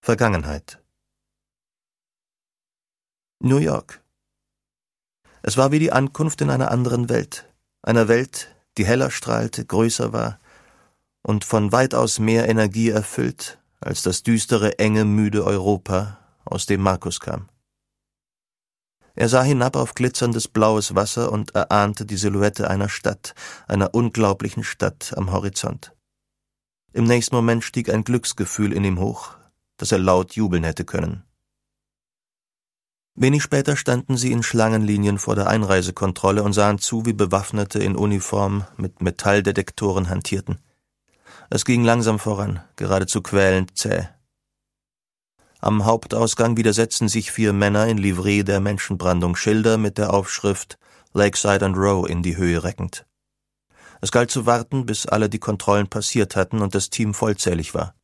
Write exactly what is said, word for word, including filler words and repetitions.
Vergangenheit. New York. Es war wie die Ankunft in einer anderen Welt, einer Welt, die heller strahlte, größer war und von weitaus mehr Energie erfüllt als das düstere, enge, müde Europa, aus dem Markus kam. Er sah hinab auf glitzerndes blaues Wasser und erahnte die Silhouette einer Stadt, einer unglaublichen Stadt am Horizont. Im nächsten Moment stieg ein Glücksgefühl in ihm hoch, dass er laut jubeln hätte können. Wenig später standen sie in Schlangenlinien vor der Einreisekontrolle und sahen zu, wie Bewaffnete in Uniform mit Metalldetektoren hantierten. Es ging langsam voran, geradezu quälend zäh. Am Hauptausgang widersetzten sich vier Männer in Livree der Menschenbrandung, Schilder mit der Aufschrift Lakeside and Row in die Höhe reckend. Es galt zu warten, bis alle die Kontrollen passiert hatten und das Team vollzählig war.